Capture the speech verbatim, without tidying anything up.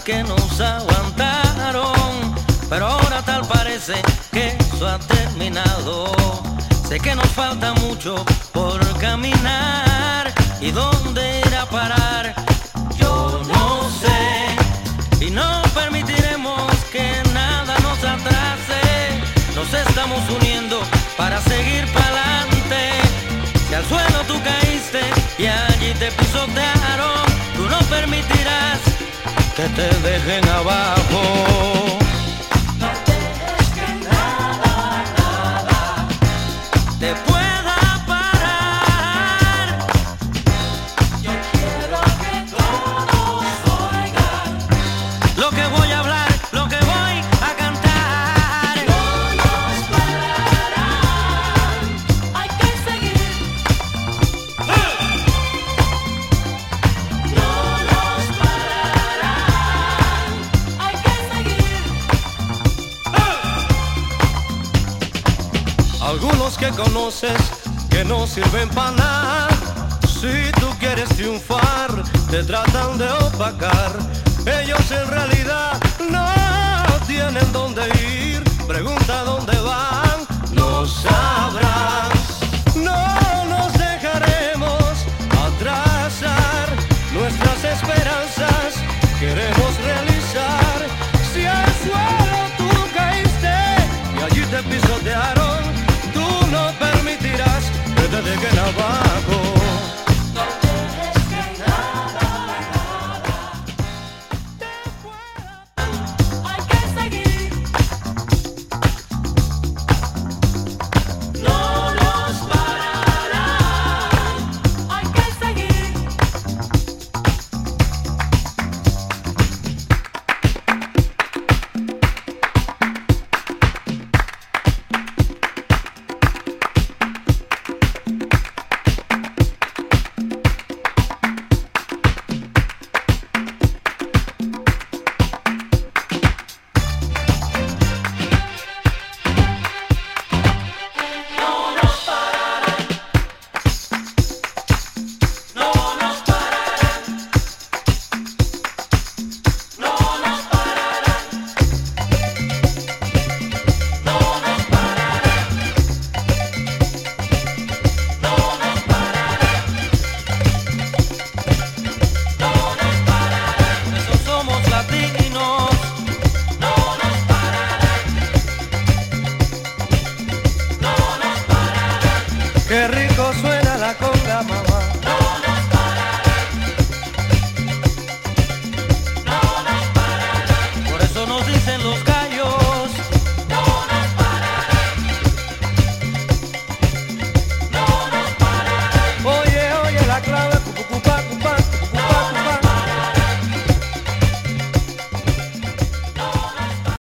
que nos aguantaron, pero ahora tal parece que eso ha terminado. Sé que nos falta mucho por caminar y dónde ir a parar, yo no sé. Y no permitiremos que nada nos atrase. Nos estamos uniendo para seguir pa'lante. Si al suelo tú caíste y allí te pisotearon, tú no permitirás que te dejen abajo. No dejes que nada, nada te pueda parar. Yo quiero que todos oigan lo que voy a hablar, lo que voy a cantar. No nos pararán, hay que seguir. No nos pararán, hay que seguir. Algunos que conoces que no sirven para nada. Si tú quieres triunfar, te tratan de opacar. Ellos en realidad